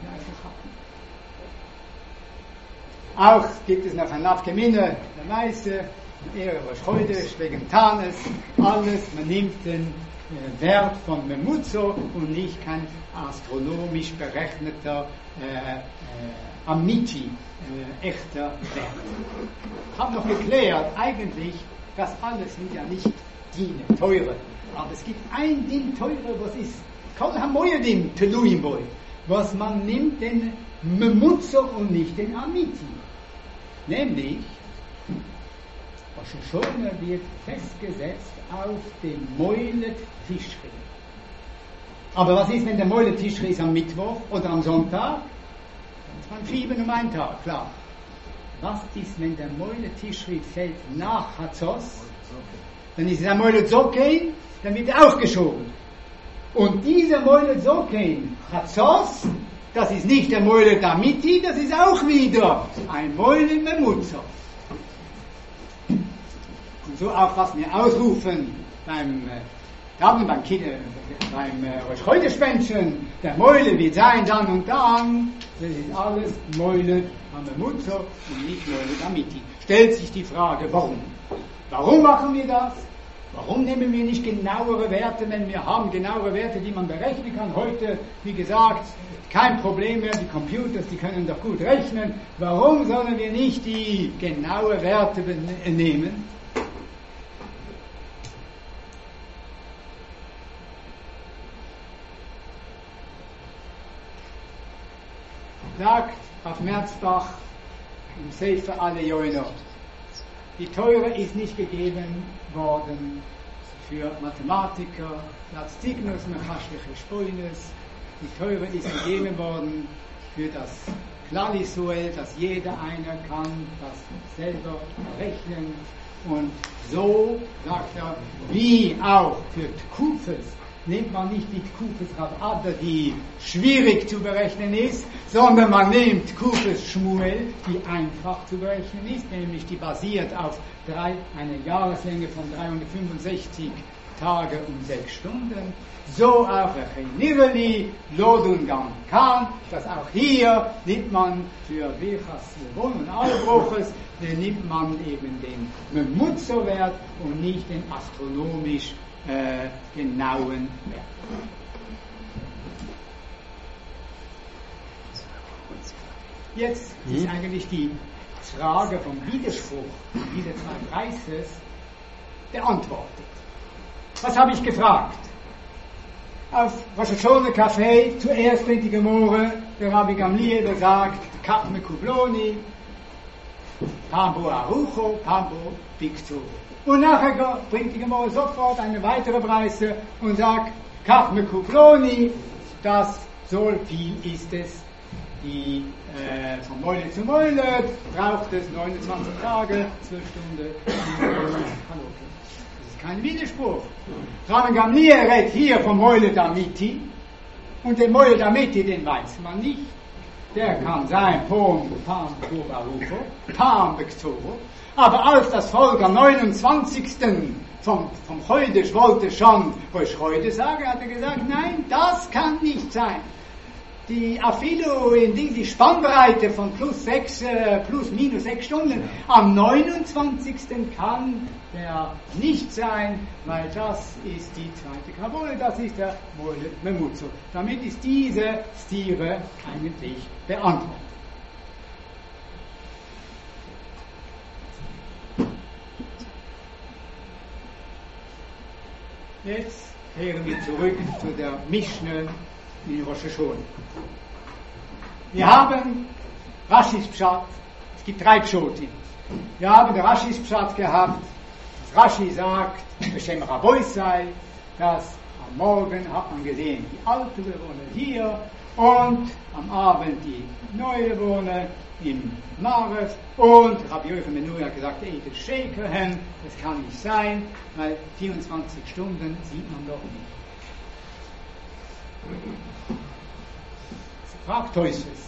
Auch gibt es noch ein Nafkemine, der Weiße, er was heute wegen Tanes, alles, man nimmt den äh, Wert von Memuzzo und nicht kein astronomisch berechneter äh, äh, Amiti, äh, echter Wert. Ich habe noch geklärt, eigentlich das alles sind ja nicht Dine, teure. Aber es gibt ein Din teure, was ist Kol HaMoyedim Teluim Boy, was man nimmt den Memuzzo und nicht den Amiti. Nämlich, Rosh Hashanah wird festgesetzt auf dem Moelet Tishri. Aber was ist, wenn der Moelet Tishri ist am Mittwoch oder am Sonntag? Dann ist man schieben um einen Tag, klar. Was ist, wenn der Moelet Tishri fällt nach Hatzos? Dann ist es der Moelet Zokein, dann wird er auch geschoben. Und dieser Moelet Zokein, Hatzos, das ist nicht der Moelet Amiti, das ist auch wieder ein Moelet Memuzzo. Und so auch, was wir ausrufen beim Damen, beim Kind, beim Rosh Chodesh Menschen, der Moelet wird sein dann und dann, das ist alles Moelet Memuzzo und nicht Moelet Amiti. Stellt sich die Frage, warum? Warum machen wir das? Warum nehmen wir nicht genauere Werte, wenn wir haben genauere Werte, die man berechnen kann? Heute, wie gesagt, kein Problem mehr, die Computers, die können doch gut rechnen. Warum sollen wir nicht die genaue Werte nehmen? Sagt auf Merzbach im Sefer alle Joino. Die Teure ist nicht gegeben worden für Mathematiker, Laztignos, Mechashliche Spoines. Die Teure ist gegeben worden für das Klallisuel, dass jeder einer kann das selber rechnen. Und so, sagt er, wie auch für Tkufes, nimmt man nicht die Tkufes Rav, die schwierig zu berechnen ist, sondern man nimmt Tkufes Shmuel, die einfach zu berechnen ist, nämlich die basiert auf drei, eine Jahreslänge von dreihundertfünfundsechzig Tage und sechs Stunden. So auch Nireli, Lodungan kann, dass auch hier nimmt man für Vichas Levon und Allbruches, nimmt man eben den Memuzzo-Wert und nicht den astronomisch Äh, genauen Wert. Jetzt hm? ist eigentlich die Frage vom Widerspruch dieser zwei Preises beantwortet. Was habe ich gefragt? Auf Rosh Hashanah Café zuerst bringt die Gemore der Rabbi Gamliel, der sagt Kachme Kubloni, Pambo Arucho, Pambo Biktur. Und nachher bringt die Gemore sofort eine weitere Preise und sagt, Kachme Kukloni, das so viel ist es. Die äh, von Moile zu Moile braucht es neunundzwanzig Tage, zwölf Stunden. Das ist kein Widerspruch. Rabbi Gamliel redet hier vom Moile Damiti und den Moile Damiti, den weiß man nicht. Der kann sein Pom, Pam, Kubarufo, Pam, Bektoro. Aber als das Volk am neunundzwanzigsten vom, vom Chodesh wollte schon, wo ich heute sage, hat er gesagt, nein, das kann nicht sein. die Afilo in die, die Spannbreite von plus sechs, äh, plus minus sechs Stunden. Am neunundzwanzigsten kann der nicht sein, weil das ist die zweite Carbone, das ist der Moilet Memuzzo. Damit ist diese Stire eigentlich beantwortet. Jetzt kehren wir zurück zu der Mishnah in Rosh Hashanah. Wir haben Rashis Pshat, es gibt drei Pshotim. Wir haben den Rashis Pshat gehabt, dass Rashi sagt, Beshem Rabboi sei, dass am Morgen hat man gesehen, die alte Bewohner hier und am Abend die neue Bewohner im Marev und Rabbi Yochanan ben Nuri hat gesagt, ey, das Shekerhen, das kann nicht sein, weil vierundzwanzig Stunden sieht man doch nicht. Fragt Toysves.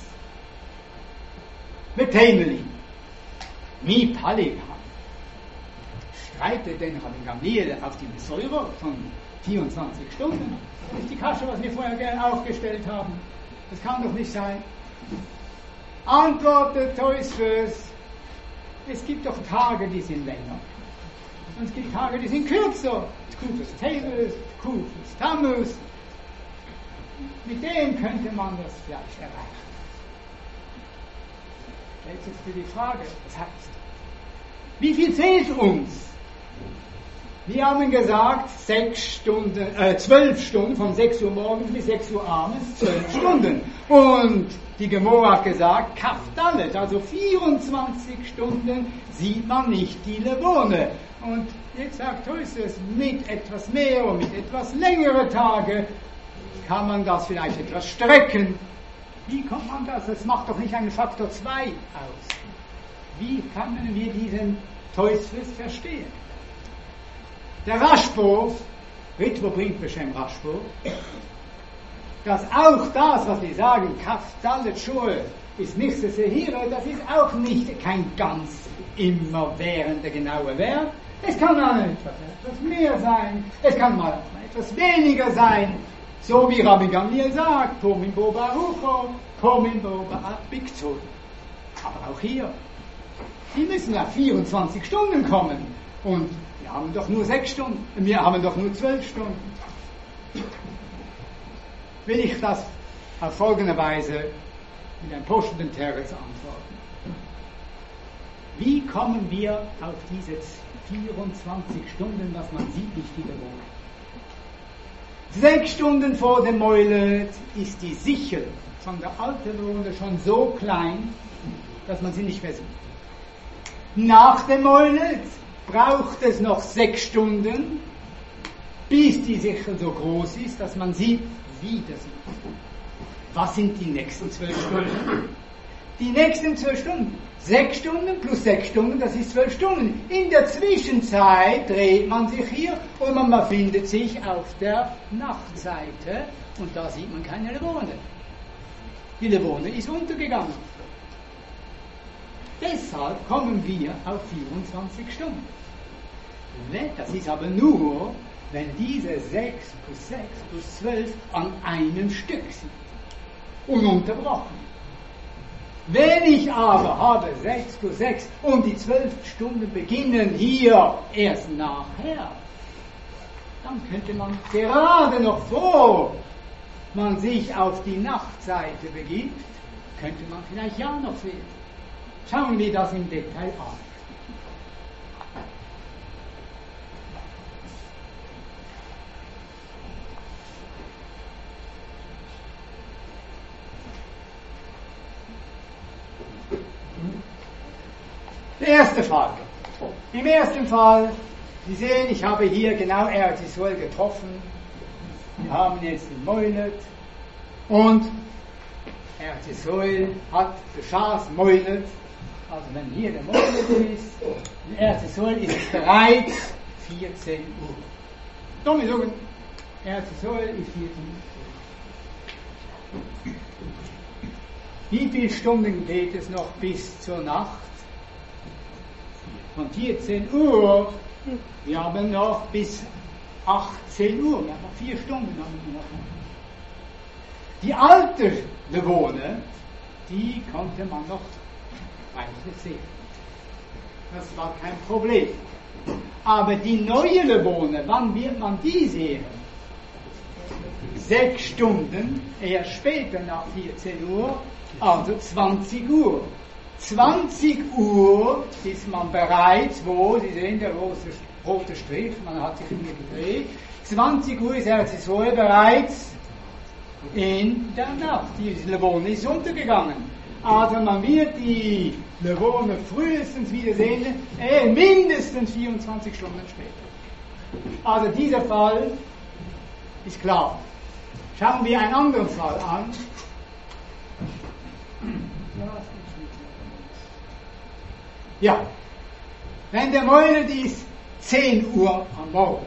Meteimeli. Mi Paligam. Streitet denn Rabbi Gamliel auf die Besäurer von vierundzwanzig Stunden? Das ist die Kasche, was wir vorher gerne aufgestellt haben. Das kann doch nicht sein. Antwortet Toysves. Es gibt doch Tage, die sind länger. Und es gibt Tage, die sind kürzer. Kufus Teves, Kufus Tammuz. Mit dem könnte man das vielleicht erreichen. Jetzt ist die Frage, das heißt, wie viel zählt uns? Wir haben gesagt, sechs Stunden, äh, zwölf Stunden, von sechs Uhr morgens bis sechs Uhr abends, zwölf Stunden. Und die Gemora hat gesagt, Kaftalet, also vierundzwanzig Stunden sieht man nicht die Levone. Und jetzt sagt Toysves, mit etwas mehr und mit etwas längeren Tagen kann man das vielleicht etwas strecken. Wie kommt man das? Das macht doch nicht einen Faktor zwei aus. Wie können wir diesen Toysves verstehen? Der Rashbo, Ritvo bringt Beshem Rashbo, dass auch das, was wir sagen, Kaftalet Shul, ist nicht so Sehira, das ist auch nicht kein ganz immerwährender genauer Wert. Es kann mal etwas, etwas mehr sein, es kann mal etwas weniger sein. So wie Rabbi Gamliel sagt, Pomim bo barucho, Pomim bo ba'abikzol. Aber auch hier, die müssen nach vierundzwanzig Stunden kommen. Und wir haben doch nur sechs Stunden, wir haben doch nur zwölf Stunden. Will ich das auf folgende Weise mit einem postenden Teres antworten. Wie kommen wir auf diese vierundzwanzig Stunden, was man sieht, nicht wiederholen? Sechs Stunden vor dem Moilet ist die Sichel von der alten Runde schon so klein, dass man sie nicht mehr sieht. Nach dem Moilet braucht es noch sechs Stunden, bis die Sichel so groß ist, dass man sie wieder sieht. Was sind die nächsten zwölf Stunden? Die nächsten zwölf Stunden. Sechs Stunden plus sechs Stunden, das ist zwölf Stunden. In der Zwischenzeit dreht man sich hier und man befindet sich auf der Nachtseite und da sieht man keine Levone. Die Levone ist untergegangen. Deshalb kommen wir auf vierundzwanzig Stunden. Das ist aber nur, wenn diese sechs plus sechs plus zwölf an einem Stück sind. Ununterbrochen. Wenn ich aber habe sechs plus sechs und die zwölf Stunden beginnen hier erst nachher, dann könnte man gerade noch vor man sich auf die Nachtseite begibt, könnte man vielleicht ja noch sehen. Schauen wir das im Detail an. Der erste Fall. Im ersten Fall, Sie sehen, ich habe hier genau Eretz Yisrael getroffen. Wir haben jetzt den Moilet und Eretz Yisrael hat Beschas Moilet. Also wenn hier der Moilet ist, in Eretz Yisrael ist es bereits vierzehn Uhr. Doch, wir sagen, Eretz Yisrael ist vierzehn Uhr. Wie viele Stunden geht es noch bis zur Nacht? Von vierzehn Uhr, wir haben noch bis achtzehn Uhr, wir haben noch vier Stunden. Haben wir noch. Die alte Levone, die konnte man noch weiter sehen. Das war kein Problem. Aber die neue Levone, wann wird man die sehen? Sechs Stunden, eher später nach vierzehn Uhr, also zwanzig Uhr. zwanzig Uhr ist man bereits, wo, Sie sehen der große rote Strich, man hat sich hier gedreht, zwanzig Uhr ist Eretz Yisroel bereits in der Nacht. Die Levone ist untergegangen. Also man wird die Levone frühestens wiedersehen, äh, mindestens vierundzwanzig Stunden später. Also dieser Fall ist klar. Schauen wir einen anderen Fall an. Ja, wenn der Moiled ist zehn Uhr am Morgen.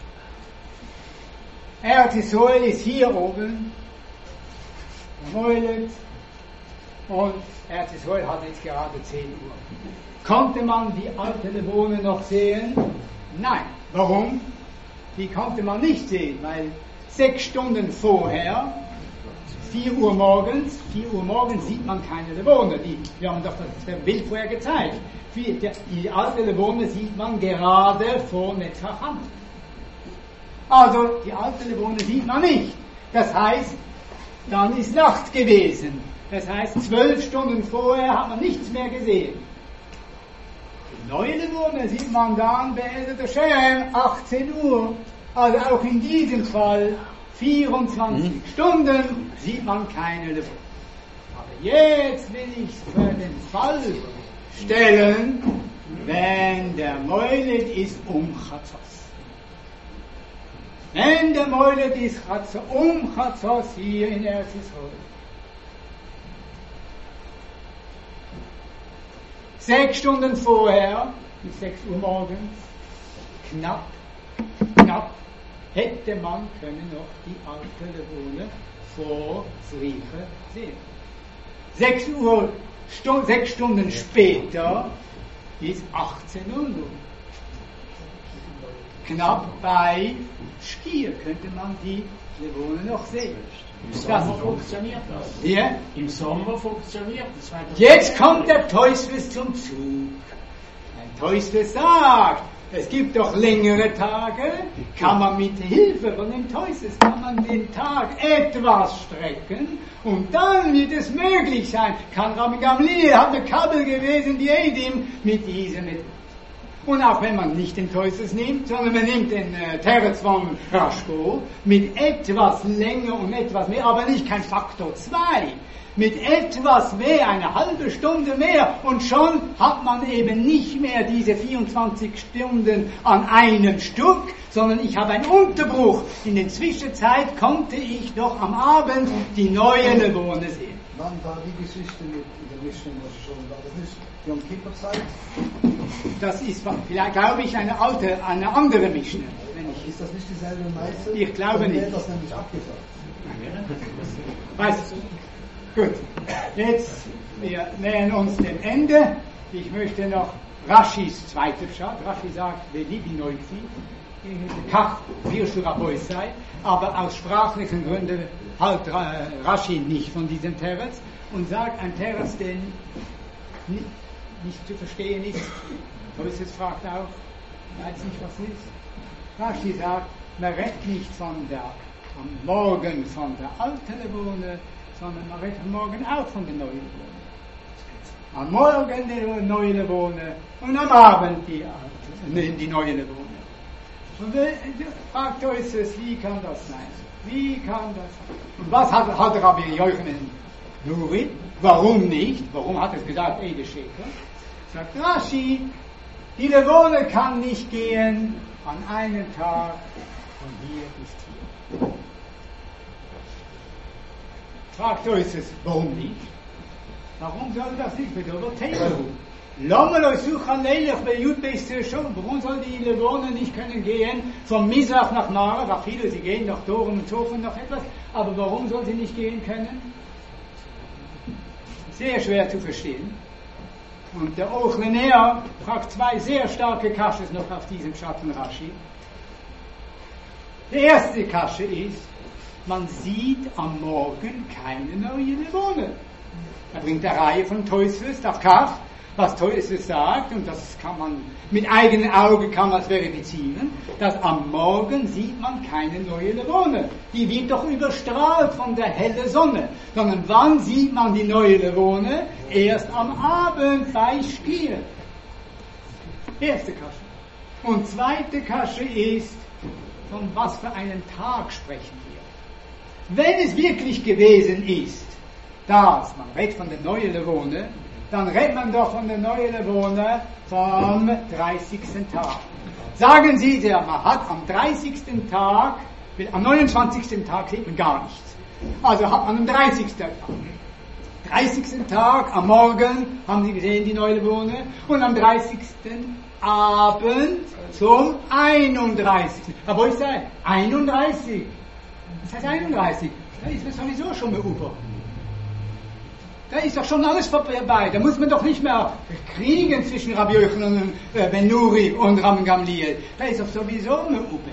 Eretz Yisroel ist hier oben, der Moiled, und Eretz Yisroel hat jetzt gerade zehn Uhr. Konnte man die alte Levone noch sehen? Nein. Warum? Die konnte man nicht sehen, weil sechs Stunden vorher, vier Uhr morgens, vier Uhr morgens sieht man keine Levone. Die, wir haben doch das Bild vorher gezeigt. Die, die alte Levone sieht man gerade vor Netzacham. Also die alte Levone sieht man nicht. Das heißt, dann ist Nacht gewesen. Das heißt, zwölf Stunden vorher hat man nichts mehr gesehen. Die neue Levone sieht man dann bei der Shem, achtzehn Uhr. Also auch in diesem Fall vierundzwanzig hm. Stunden sieht man keine Levone. Aber jetzt will ich für den Fall stellen, wenn der Moiled ist um Chatzos. Wenn der Moiled ist um Chatzos hier in Eretz Yisroel. Sechs Stunden vorher, bis sechs Uhr morgens, knapp, knapp, hätte man können noch die alte Levone vor Zriche sehen. Sechs Uhr, Stu- sechs Stunden später ist achtzehn Uhr. Knapp bei Schkier könnte man die Levone noch sehen. Im Sommer funktioniert das. Ja? Im Sommer funktioniert das. Jetzt kommt der Teusfes zum Zug. Ein Teusfes sagt, es gibt doch längere Tage, kann man mit Hilfe von dem Teusfes, kann man den Tag etwas strecken und dann wird es möglich sein, kann Rabbi Gamliel, hat eine Kabel gewesen, die Edim, mit dieser Methode. Und auch wenn man nicht den Teusfes nimmt, sondern man nimmt den äh, Teretz von Raschko mit etwas länger und etwas mehr, aber nicht kein Faktor zwei, mit etwas mehr, eine halbe Stunde mehr, und schon hat man eben nicht mehr diese vierundzwanzig Stunden an einem Stück, sondern ich habe einen Unterbruch. In der Zwischenzeit konnte ich doch am Abend die neue Levone sehen. Wann war die Geschichte mit der Mischung schon? War das nicht Yom Kippur-Zeit? Das ist vielleicht, glaube ich, eine alte, eine andere Mischung. Ist das nicht dieselbe Meißel? Ich glaube Dann nicht. wäre das nämlich abgesagt. Weißt du? Gut. Jetzt, wir nähern uns dem Ende. Ich möchte noch Raschis zweite Pshat. Rashi sagt, Velibi Neuzi, Kach, Virshu Rabboi sei, aber aus sprachlichen Gründen halt Rashi nicht von diesem Teretz und sagt, ein Teretz, den nicht, nicht zu verstehen ist. Toyses fragt auch, weiß nicht, was ist. Rashi sagt, man redet nicht von der, am Morgen von der alten Levone, sondern man redet am Morgen auch von der neuen Levone. Am Morgen die neue Levone und am Abend die, alte, die neue Levone. Und fragt Toyses, wie kann das sein? Wie kann das sein? Und was hat, hat Rabbi Yochanan Nuri? Warum nicht? Warum hat er gesagt, Ede Sheker? Sagt Rashi, die Levone kann nicht gehen an einem Tag von hier bis hier. Fragt euch es, warum nicht? Warum soll das nicht? Warum soll die Levone nicht können gehen vom Misrach nach Mara? Nach viele, sie gehen nach Dorum und Zofen noch etwas, aber warum soll sie nicht gehen können? Sehr schwer zu verstehen. Und der Ochlenea fragt zwei sehr starke Kasches noch auf diesem Schatten Rashi. Die erste Kasche ist, man sieht am Morgen keine neue Levone. Er bringt eine Reihe von Tosfos auf Kaf, was Tosfos sagt, und das kann man mit eigenen Augen kann man es verifizieren, dass am Morgen sieht man keine neue Levone. Die wird doch überstrahlt von der hellen Sonne. Sondern wann sieht man die neue Levone? Erst am Abend bei Stier. Erste Kasche. Und zweite Kasche ist, von was für einem Tag sprechen wir? Wenn es wirklich gewesen ist, dass man redet von der neuen Levone, dann redet man doch von der neuen Levone vom dreißigsten Tag. Sagen Sie, der, man hat am dreißigsten Tag, am neunundzwanzigsten Tag sieht man gar nichts. Also hat man am dreißigsten Tag. dreißigsten Tag, am Morgen, haben Sie gesehen, die neue Levone, und am dreißigsten Abend zum einunddreißigsten Aber wo ist der? einunddreißig Das heißt einunddreißig Da ist man sowieso schon mal über. Da ist doch schon alles vorbei. Da muss man doch nicht mehr kriegen zwischen Rabbi Yochanan und äh, Ben Nuri und Ram Gamliel. Da ist doch sowieso eine Uppe.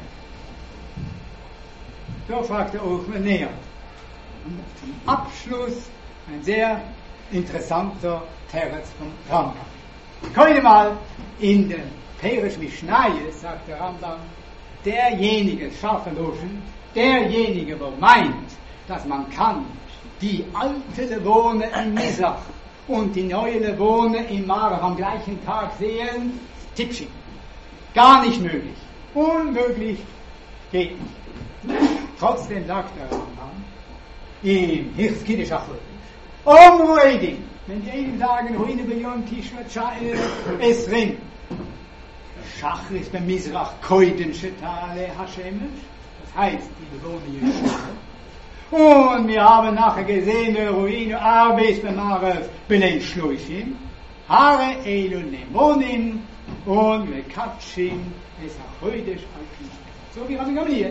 So fragt er auch mal näher. Und zum Abschluss ein sehr interessanter Teretz vom Rambam. Heute mal in den Perish Mishnayeh sagt der Rambam, derjenige, scharfe Loschen, derjenige, der meint, dass man kann die alte Levone in Mizrach und die neue Levone in Marav am gleichen Tag sehen, Tipschik. Gar nicht möglich. Unmöglich geht nicht. Trotzdem sagt der Rambam im Hirsch Kiddush Achot, Om Ruedim, wenn die Eiden sagen, Ruine Beyond Tishvat Sha'el Esrim, Schach ist bei Mizrach Koiden Shetale Hashemesh, das heißt, die Levone Yeshua. Und wir haben nachher gesehen, der Ruine Arbes Bemarev Belei Shloishim, Hare Elu Nemonim und Mekatshim es Achoidesh Alkin. So wie Rabbi Gamliel.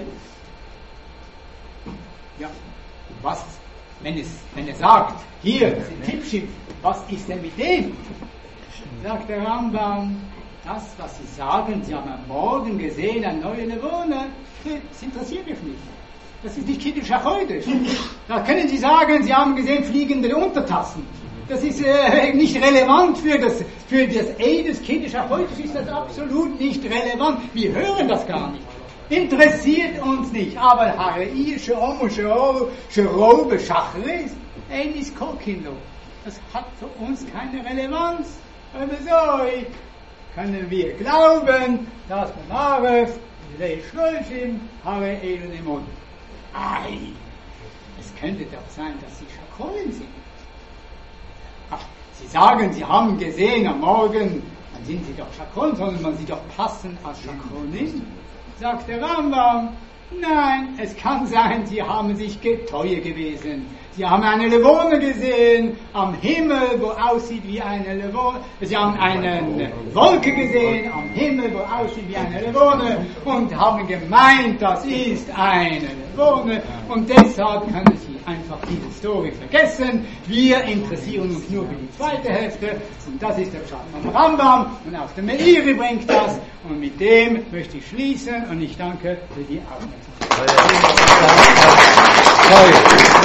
Ja, was, wenn es, wenn er sagt, hier sind Tipschim, was ist denn mit dem? Sagt der Rambam, das, was Sie sagen, Sie haben am Morgen gesehen, eine neue Levone, das interessiert mich nicht. Das ist nicht Kiddush HaChodesh. Da können Sie sagen, Sie haben gesehen fliegende Untertassen. Das ist äh, nicht relevant für das, für das Eid des Kiddush HaChodesh ist das absolut nicht relevant. Wir hören das gar nicht. Interessiert uns nicht. Aber Harei, Sheom, Sheom, Sheom, Shachris, Enis Kokino. Das hat für uns keine Relevanz. Aber so können wir glauben, dass Marev, Lei Shloshim, Harei Elu Nemon. Ei, es könnte doch sein, dass Sie Schakolim sind. Ach, Sie sagen, Sie haben gesehen am Morgen, dann sind Sie doch Schakolim, sondern man Sie doch passen als Schakolim. Sagt der Rambam, nein, es kann sein, Sie haben sich getäuscht gewesen. Sie haben eine Levone gesehen am Himmel, wo aussieht wie eine Levone. Sie haben eine Wolke gesehen am Himmel, wo aussieht wie eine Levone und haben gemeint, das ist eine Levone. Und deshalb können Sie einfach diese Story vergessen. Wir interessieren uns nur für die zweite Hälfte und das ist der Pshat vom Rambam und auch der Meiri bringt das und mit dem möchte ich schließen und ich danke für die Aufmerksamkeit.